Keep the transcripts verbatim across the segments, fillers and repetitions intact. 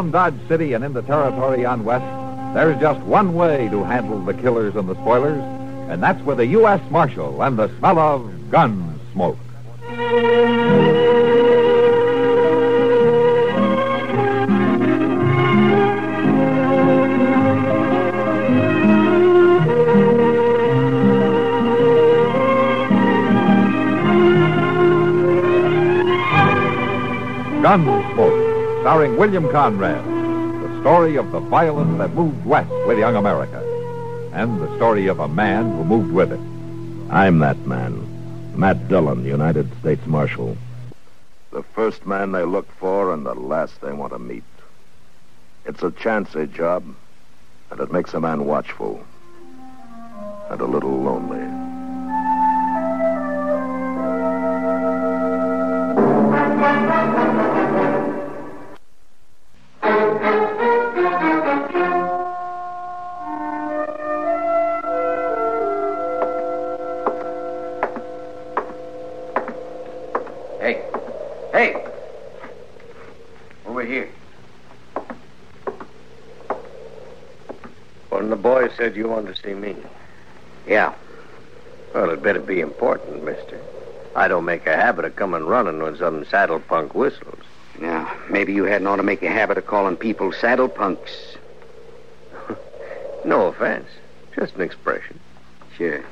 around Dodge City and into territory on west, there's just one way to handle the killers and the spoilers, and that's with a U S Marshal and the smell of gun smoke. Gunsmoke, starring William Conrad, the story of the violence that moved west with young America, and the story of a man who moved with it. I'm that man, Matt Dillon, United States Marshal. The first man they look for and the last they want to meet. It's a chancy job, and it makes a man watchful and a little lonely. Hey. Hey. Over here. One of the boys said you wanted to see me. Yeah. Well, it better be important, mister. I don't make a habit of coming running when some saddle punk whistles. Now, maybe you hadn't ought to make a habit of calling people saddle punks. No offense. Just an expression. Sure.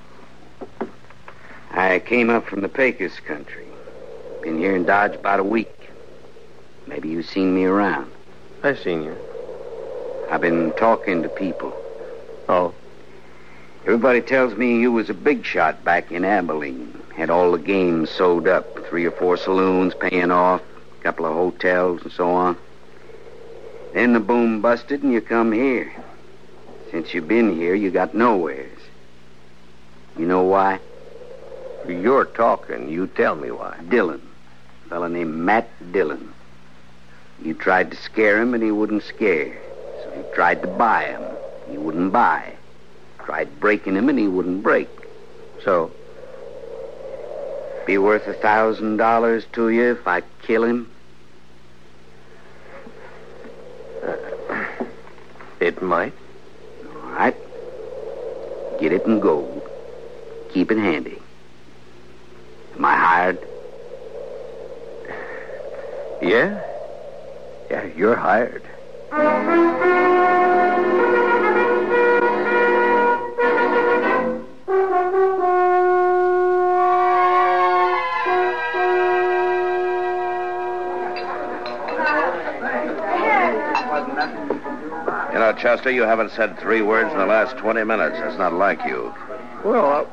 I came up from the Pecos country. Been here in Dodge about a week. Maybe you've seen me around. I seen you. I've been talking to people. Oh? Everybody tells me you was a big shot back in Abilene. Had all the games sewed up. Three or four saloons paying off. A couple of hotels and so on. Then the boom busted and you come here. Since you've been here, you got nowheres. You know why? You're talking. You tell me why. Dillon. A fella named Matt Dillon. You tried to scare him and he wouldn't scare. So you tried to buy him. He wouldn't buy. Tried breaking him and he wouldn't break. So? Be worth a thousand dollars to you if I kill him? Uh, it might. All right. Get it in gold. Keep it handy. Am I hired? Yeah? Yeah, you're hired. You know, Chester, you haven't said three words in the last twenty minutes. That's not like you. Well,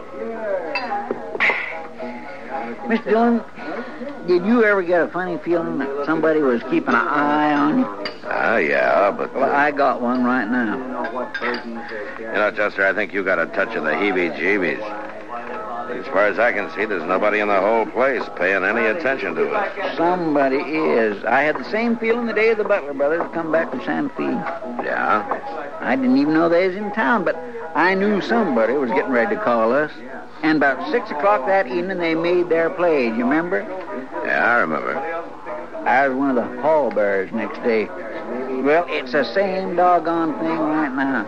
Mister Dillon, did you ever get a funny feeling that somebody was keeping an eye on you? Ah, uh, yeah, but... Well, I got one right now. You know, Chester, I think you got a touch of the heebie-jeebies. As far as I can see, there's nobody in the whole place paying any attention to us. Somebody is. I had the same feeling the day the Butler brothers come back from Santa Fe. Yeah? I didn't even know they was in town, but I knew somebody was getting ready to call us. And about six o'clock that evening, they made their play. You remember? Yeah, I remember. I was one of the pallbearers next day. Well, it's the same doggone thing right now.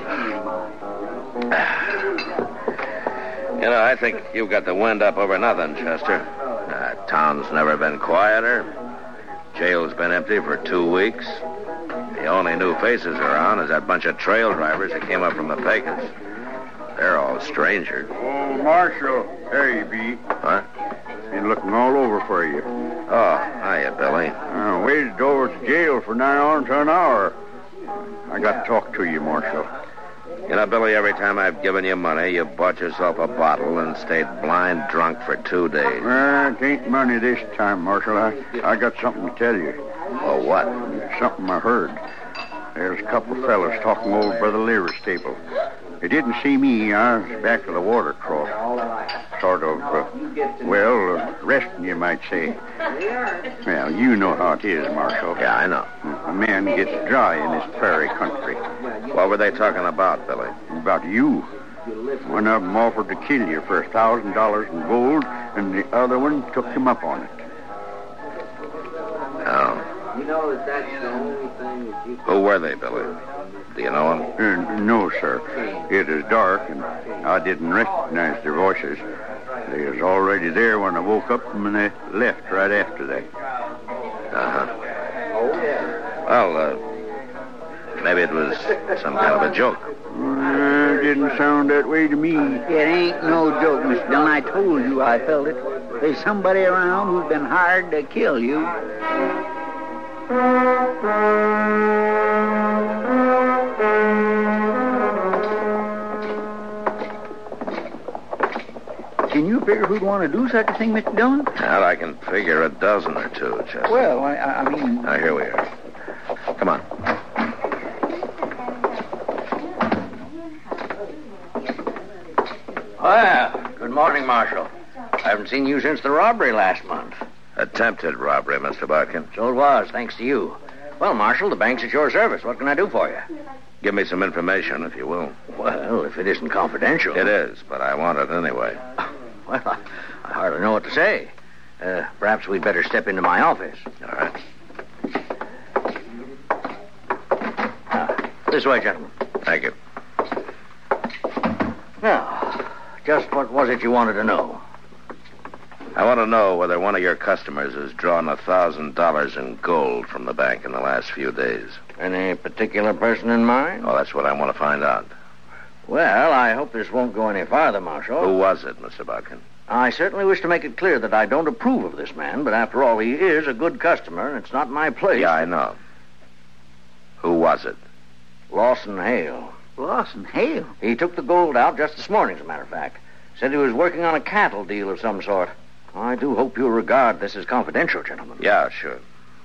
You know, I think you've got the wind up over nothing, Chester. Uh, town's never been quieter. Jail's been empty for two weeks. The only new faces around is that bunch of trail drivers that came up from the Pecos. They're all strangers. Oh, Marshal. There you be. What? Been looking all over for you. Oh, hiya, Billy. I waited over at the jail for nigh on to an hour. I got to talk to you, Marshal. You know, Billy, every time I've given you money, you've bought yourself a bottle and stayed blind drunk for two days. Well, it ain't money this time, Marshal. I, I got something to tell you. Oh, what? Something I heard. There's a couple of fellas talking over by the Leary's table. They didn't see me. I was back of the water cross. Sort of, uh, well, uh, resting, you might say. Well, you know how it is, Marshal. Yeah, I know. A man gets dry in this prairie country. What were they talking about, Billy? About you. One of them offered to kill you for a thousand dollars in gold, and the other one took him up on it. Oh. You know that that's the only thing that you... Who were they, Billy? Do you know them? Uh, no, sir. It is dark, and I didn't recognize their voices. They was already there when I woke up, and they left right after that. Uh-huh. Well, uh, maybe it was some kind of a joke. Uh, didn't sound that way to me. It ain't no joke, Mister Dillon. I told you I felt it. There's somebody around who's been hired to kill you. Can you figure who'd want to do such a thing, Mister Dillon? Well, I can figure a dozen or two, Chester. Well, I, I mean... Now, here we are. Come on. Well, good morning, Marshal. I haven't seen you since the robbery last month. Attempted robbery, Mister Barkin. So it was, thanks to you. Well, Marshal, the bank's at your service. What can I do for you? Give me some information, if you will. Well, if it isn't confidential. It is, but I want it anyway. Well, I, I hardly know what to say. Uh, perhaps we'd better step into my office. All right. Uh, this way, gentlemen. Thank you. Now, just what was it you wanted to know? I want to know whether one of your customers has drawn a thousand dollars in gold from the bank in the last few days. Any particular person in mind? Oh, that's what I want to find out. Well, I hope this won't go any farther, Marshal. Who was it, Mister Barkin? I certainly wish to make it clear that I don't approve of this man, but after all, he is a good customer, and it's not my place. Yeah, I know. Who was it? Lawson Hale. Lawson Hale? He took the gold out just this morning, as a matter of fact. Said he was working on a cattle deal of some sort. I do hope you'll regard this as confidential, gentlemen. Yeah, sure.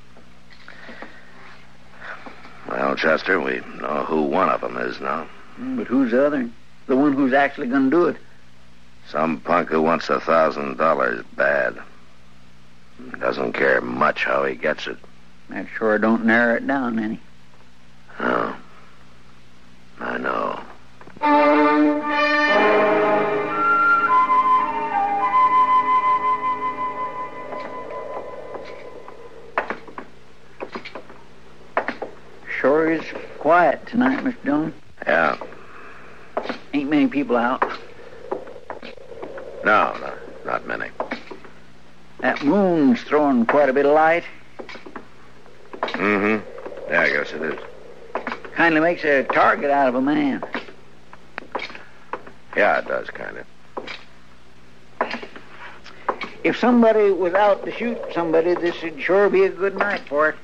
Well, Chester, we know who one of them is now. But who's the other? The one who's actually going to do it? Some punk who wants a thousand dollars bad. Doesn't care much how he gets it. That sure don't narrow it down any. No. I know. Sure is quiet tonight, Mister Dillon. Yeah. Ain't many people out. No, no, not many. That moon's throwing quite a bit of light. Mm-hmm. Yeah, I guess it is. Kindly makes a target out of a man. Yeah, it does, kind of. If somebody was out to shoot somebody, this would sure be a good night for it.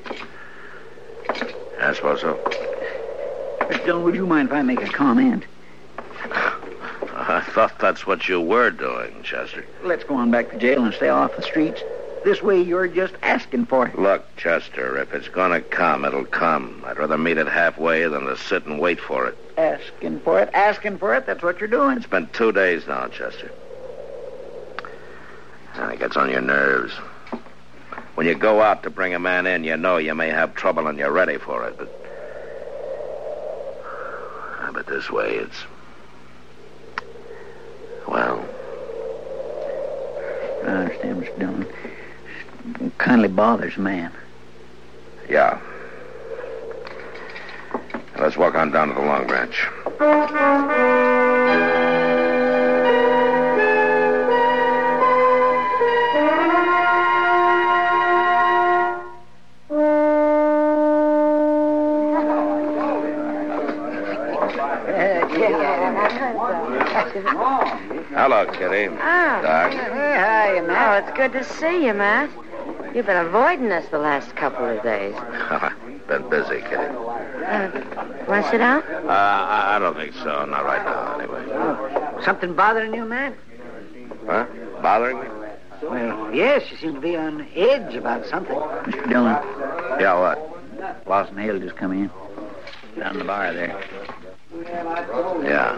I suppose so. Mister Dillon, would you mind if I make a comment? I thought that's what you were doing, Chester. Let's go on back to jail and stay off the streets. This way you're just asking for it. Look, Chester, if it's gonna come, it'll come. I'd rather meet it halfway than to sit and wait for it. Asking for it, asking for it, that's what you're doing. It's been two days now, Chester. And it gets on your nerves. When you go out to bring a man in, you know you may have trouble and you're ready for it, but... But this way, it's... Well... I understand, Mister Dillon. It kindly bothers a man. Yeah. Let's walk on down to the Long Branch. Hello, Kitty. Oh. Doc. Hey, hi, Oh, Matt. it's good to see you, Matt. You've been avoiding us the last couple of days. Been busy, Kitty. Uh, want to sit down? Uh, I I don't think so. Not right now, anyway. Something bothering you, Matt? Huh? Bothering me? Well, yes, you seem to be on edge about something. Mister Dillon, Yeah, what? Lawson Hale just come in. Down the bar there. Yeah.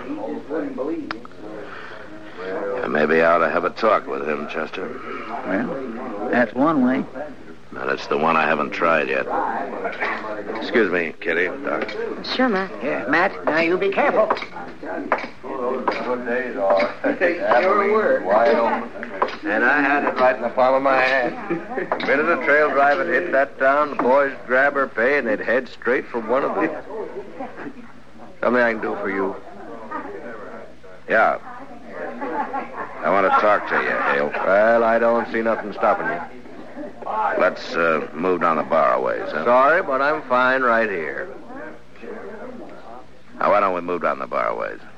Yeah, maybe I ought to have a talk with him, Chester. Well, that's one way. Now, that's the one I haven't tried yet. Excuse me, Kitty. Doc. Sure, Matt. Yeah, Matt, now you be careful. Good days, all right. Sure were. Wide open. And I had it right in the palm of my hand. The minute the trail driver hit that town, the boys would grab her pay and they'd head straight for one of them. Something I can do for you. Yeah. I want to talk to you, Hale. Well, I don't see nothing stopping you. Let's uh, move down the bar a ways, huh? Sorry, but I'm fine right here. Now, why don't we move down the bar a ways?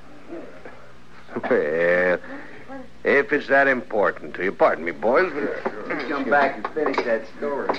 Well, if it's that important to you, pardon me, boys, but... Let's come back and finish that story.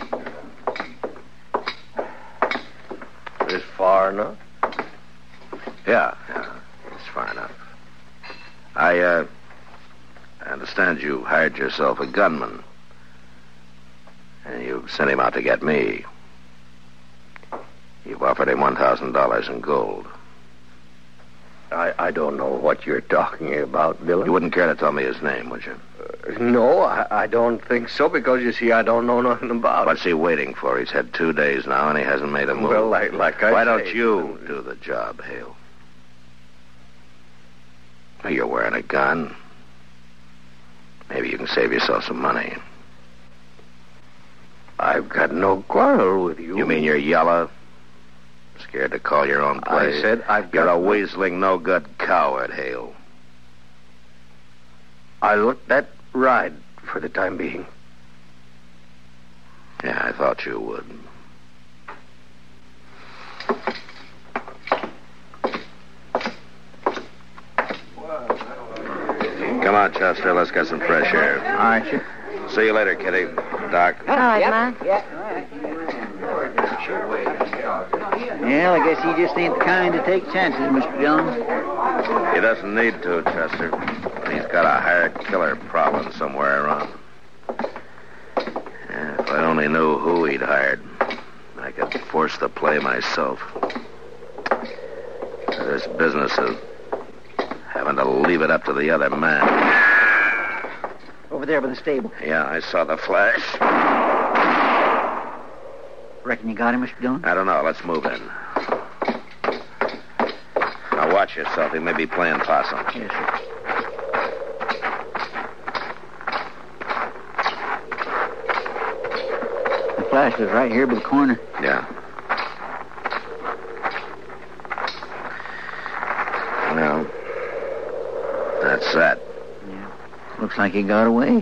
Is this far enough? Yeah, yeah, it's far enough. I, uh, I understand you hired yourself a gunman. And you sent him out to get me. You've offered him one thousand dollars in gold. I, I don't know what you're talking about, Dillon. You wouldn't care to tell me his name, would you? Uh, no, I, I don't think so, because, you see, I don't know nothing about What's it. he waiting for? He's had two days now, and he hasn't made a move. Well, like, like I Why say, don't you do the job, Hale? Well, you're wearing a gun. Maybe you can save yourself some money. I've got no quarrel with you. You mean you're yellow? Scared to call your own play? I said I've You're got... a weaseling, no-good coward, Hale. I let that ride for the time being. Yeah, I thought you would. Come on, Chester. Let's get some fresh air. All right, sure. See you later, Kitty. Doc. All right, man. Well, I guess he just ain't the kind to take chances, Mister Dillon. He doesn't need to, Chester. He's got a hired killer problem somewhere around. Yeah, if I only knew who he'd hired, I could force the play myself. This business of having to leave it up to the other man. Over there by the stable. Yeah, I saw the flash. Reckon you got him, Mister Dillon? I don't know. Let's move in. Now watch yourself. He may be playing possum. Yes, sir. The flash was right here by the corner. Yeah. Well, that's that. Yeah. Looks like he got away.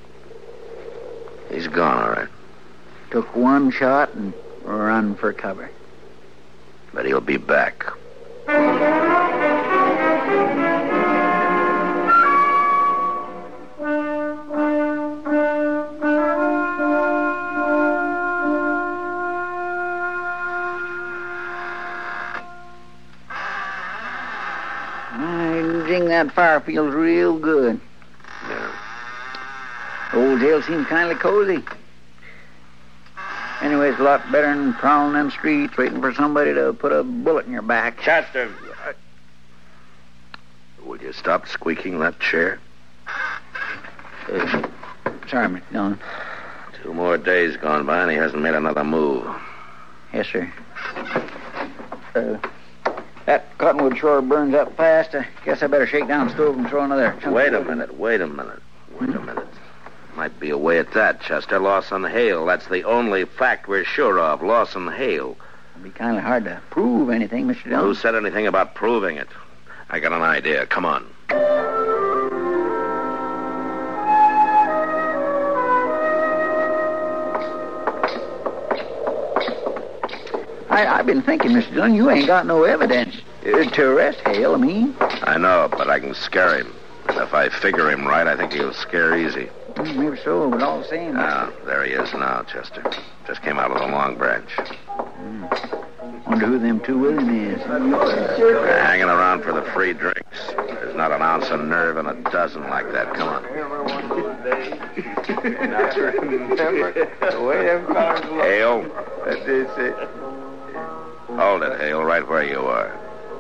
He's gone, all right. Took one shot and run for cover. But he'll be back. I think that fire feels real good. Yeah. The old jail seems kindly cozy. Anyway, it's a lot better than prowling them streets waiting for somebody to put a bullet in your back. Chester! Will you stop squeaking that chair? Uh, sorry, Mister Dillon. Two more days gone by and he hasn't made another move. Yes, sir. Uh, that cottonwood sure burns up fast. I guess I better shake down the stove and throw another chunk. Wait a minute, wait a minute, wait a minute. Might be a way at that, Chester. Lawson Hale. That's the only fact we're sure of. Lawson Hale. It'd be kind of hard to prove anything, Mister Dillon. Who said anything about proving it? I got an idea. Come on. I, I've been thinking, Mister Dillon, you ain't got no evidence uh, to arrest Hale, I mean. I know, but I can scare him. And if I figure him right, I think he'll scare easy. Mm, maybe so, but all the same. Ah, there he is now, Chester. Just came out of the Long Branch. Mm. Wonder who them two with him is. They're hanging around for the free drinks. There's not an ounce of nerve in a dozen like that. Come on. Hale. That is it. Hold it, Hale, right where you are.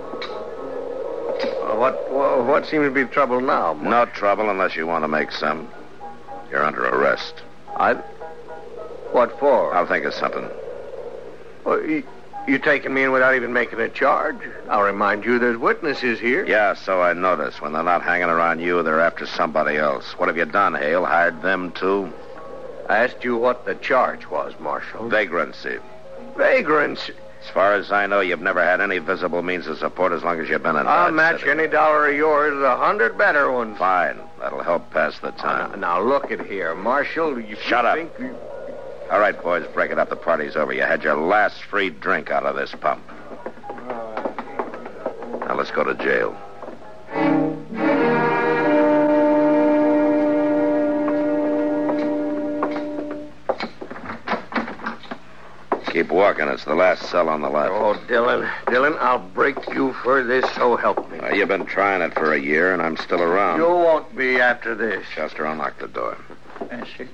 Uh, what, what what seems to be the trouble now? Mark? No trouble unless you want to make some. You're under arrest. I... What for? I'll think of something. Well, you, You taking me in without even making a charge? I'll remind you there's witnesses here. Yeah, so I notice. When they're not hanging around you, they're after somebody else. What have you done, Hale? Hired them, too? I asked you what the charge was, Marshal. Vagrancy. Vagrancy? As far as I know, you've never had any visible means of support as long as you've been in I'll Dodge match City. any dollar of yours with a hundred better ones. Fine. That'll help pass the time. Uh, now, look at here, Marshal. You Shut up. think you... All right, boys, break it up. The party's over. You had your last free drink out of this pump. Now let's go to jail. Keep walking. It's the last cell on the left. Oh, Dillon. Dillon, I'll break you for this, so help me. Uh, you've been trying it for a year, and I'm still around. You won't be after this. Chester, unlock the door. Yes, sir.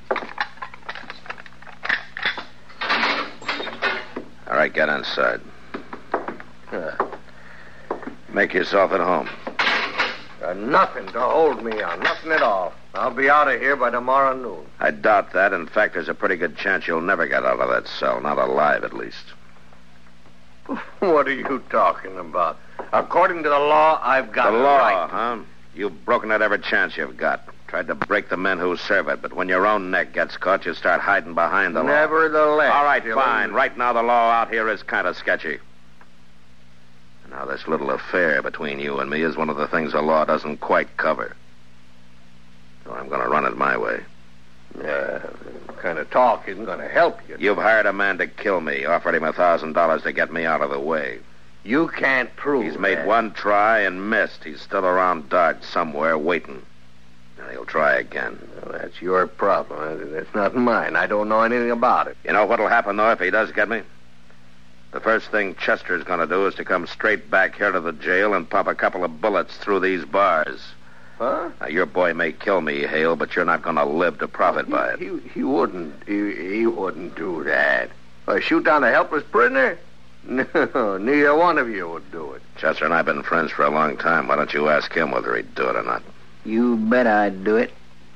All right, get inside. Uh, Make yourself at home. uh, nothing to hold me on. Nothing at all. I'll be out of here by tomorrow noon. I doubt that. In fact, there's a pretty good chance you'll never get out of that cell. Not alive, at least. What are you talking about? According to the law, I've got The a law, right. huh? You've broken it every chance you've got. Tried to break the men who serve it, but when your own neck gets caught, you start hiding behind the law. Nevertheless. All right, Dillon. fine. Right now, the law out here is kind of sketchy. Now, this little affair between you and me is one of the things the law doesn't quite cover. So I'm going to run it my way. Uh, kind of talk isn't going to help you. You've hired a man to kill me, offered him a thousand dollars to get me out of the way. You can't prove He's made that. one try and missed. He's still around Dodge somewhere waiting. And he'll try again. Well, that's your problem. That's not mine. I don't know anything about it. You know what'll happen, though, if he does get me? The first thing Chester's going to do is to come straight back here to the jail and pump a couple of bullets through these bars. Huh? Now, your boy may kill me, Hale, but you're not going to live to profit he, by it. He, he wouldn't. He, he wouldn't do that. Uh, shoot down a helpless prisoner? No, neither one of you would do it. Chester and I have been friends for a long time. Why don't you ask him whether he'd do it or not? You bet I'd do it.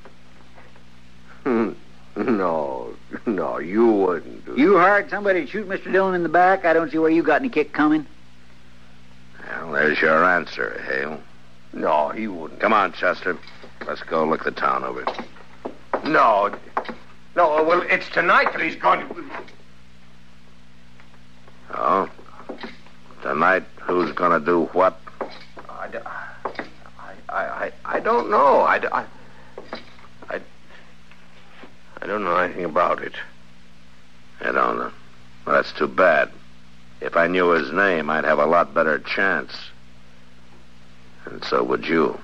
No, no, you wouldn't do You hired somebody to shoot Mister Dillon in the back? I don't see where you got any kick coming. Well, there's your answer, Hale. it. No, he wouldn't. Come on, Chester. Let's go look the town over. No. No, well, it's tonight that he's going to... Oh? Tonight, who's going to do what? I, I, I, I don't know. I, I, I, I don't know anything about it. You don't know? Well, that's too bad. If I knew his name, I'd have a lot better chance. And so would you.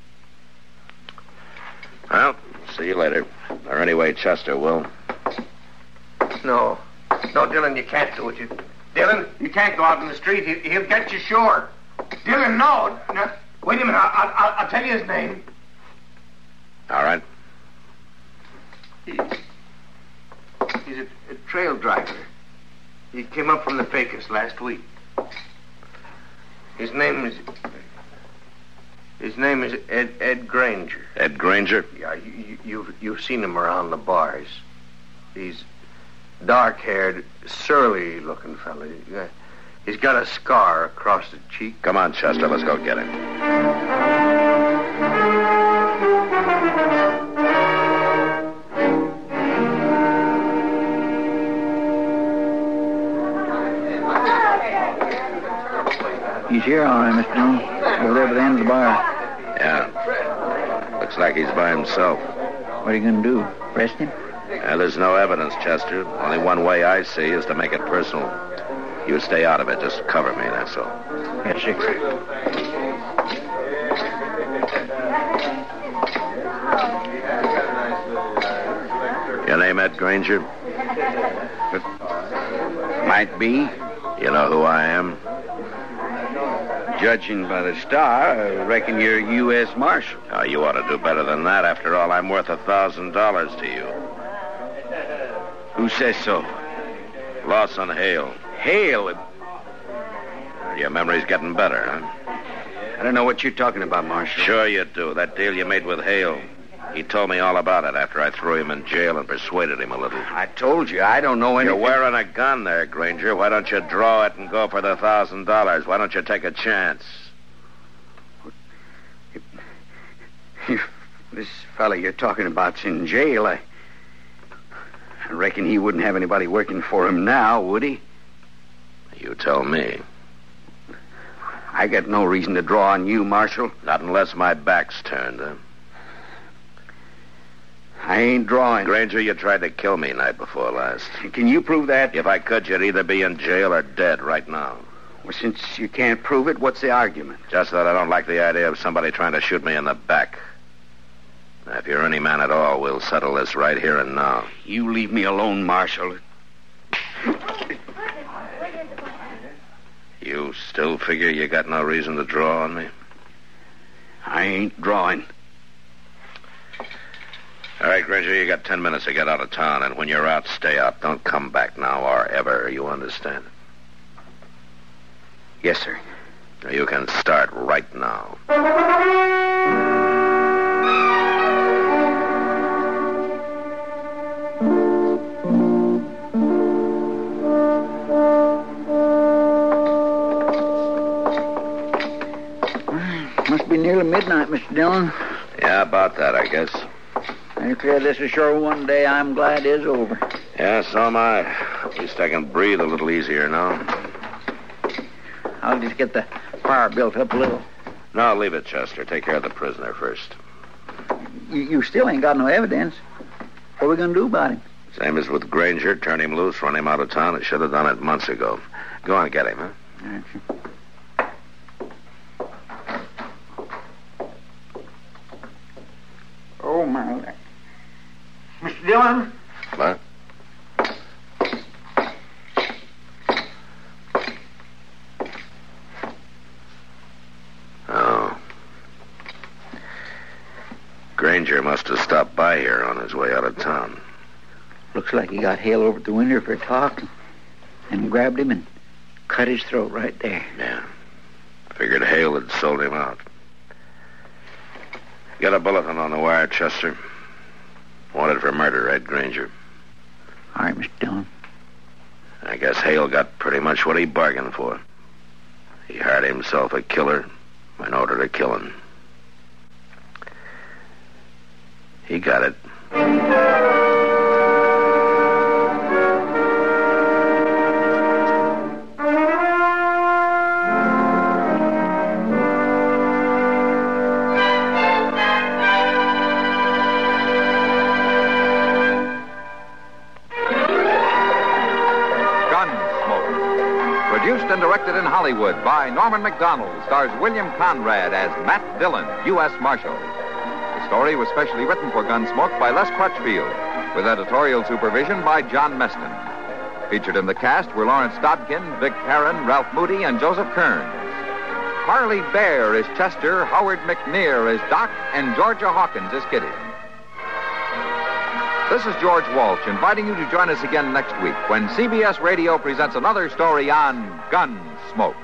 Well, see you later. Or anyway, Chester will. No. No, Dillon, you can't do it. You, Dillon, you can't go out in the street. He, he'll get you sure. Dillon, no. no. Wait a minute. I'll, I'll, I'll tell you his name. All right. He, he's a, a trail driver. He came up from the Pecos last week. His name is... His name is Ed, Ed Granger. Ed Granger? Yeah, you, you, you've, you've seen him around the bars. He's dark-haired, surly-looking fellow. Yeah. He's got a scar across the cheek. Come on, Chester. Let's go get him. He's here, all right, Mister Dillon. Over there by the end of the bar. Yeah. Looks like he's by himself. What are you going to do? Arrest him? Yeah, there's no evidence, Chester. Only one way I see is to make it personal. You stay out of it. Just cover me, that's all. Yes, sir. Your name, Ed Granger? Might be. You know who I am? Judging by the star, I reckon you're U S Marshal. Oh, you ought to do better than that. After all, I'm worth a thousand dollars to you. Who says so? Lawson Hale. Hale. Your memory's getting better, huh? I don't know what you're talking about, Marshal. Sure you do. That deal you made with Hale. He told me all about it after I threw him in jail and persuaded him a little. I told you, I don't know anything. You're wearing a gun there, Granger. Why don't you draw it and go for the thousand dollars? Why don't you take a chance? If this fella you're talking about's in jail, I... I reckon he wouldn't have anybody working for him now, would he? You tell me. I got no reason to draw on you, Marshal. Not unless my back's turned, huh? I ain't drawing. Granger, you tried to kill me night before last. Can you prove that? If I could, you'd either be in jail or dead right now. Well, since you can't prove it, what's the argument? Just that I don't like the idea of somebody trying to shoot me in the back. Now, if you're any man at all, we'll settle this right here and now. You leave me alone, Marshal. You still figure you got no reason to draw on me? I ain't drawing. All right, Granger, you got ten minutes to get out of town, and when you're out, stay out. Don't come back now or ever, you understand? Yes, sir. You can start right now. Must be nearly midnight, Mister Dillon. Yeah, about that, I guess. I declare this is sure one day I'm glad is over. Yeah, so am I. At least I can breathe a little easier now. I'll just get the fire built up a little. No, leave it, Chester. Take care of the prisoner first. You, you still ain't got no evidence. What are we going to do about him? Same as with Granger. Turn him loose, run him out of town. I should have done it months ago. Go on, get him, huh? Right. Oh, my. Mister Dillon? What? Oh. Granger must have stopped by here on his way out of town. Looks like he got Hale over at the window for a talk and grabbed him and cut his throat right there. Yeah. Figured Hale had sold him out. Get a bulletin on the wire, Chester. Wanted for murder, Ed Granger. All right, Mister Dillon. I guess Hale got pretty much what he bargained for. He hired himself a killer in order to kill him. He got it. Produced and directed in Hollywood by Norman Macdonald, stars William Conrad as Matt Dillon, U S Marshal. The story was specially written for Gunsmoke by Les Crutchfield, with editorial supervision by John Meston. Featured in the cast were Lawrence Dodkin, Vic Perrin, Ralph Moody, and Joseph Kearns. Harley Bear is Chester, Howard McNear is Doc, and Georgia Hawkins is Kitty. This is George Walsh inviting you to join us again next week when C B S Radio presents another story on Gunsmoke.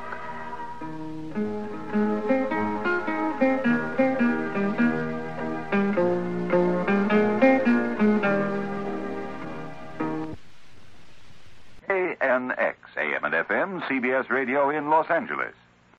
A N X, A M and F M, C B S Radio in Los Angeles.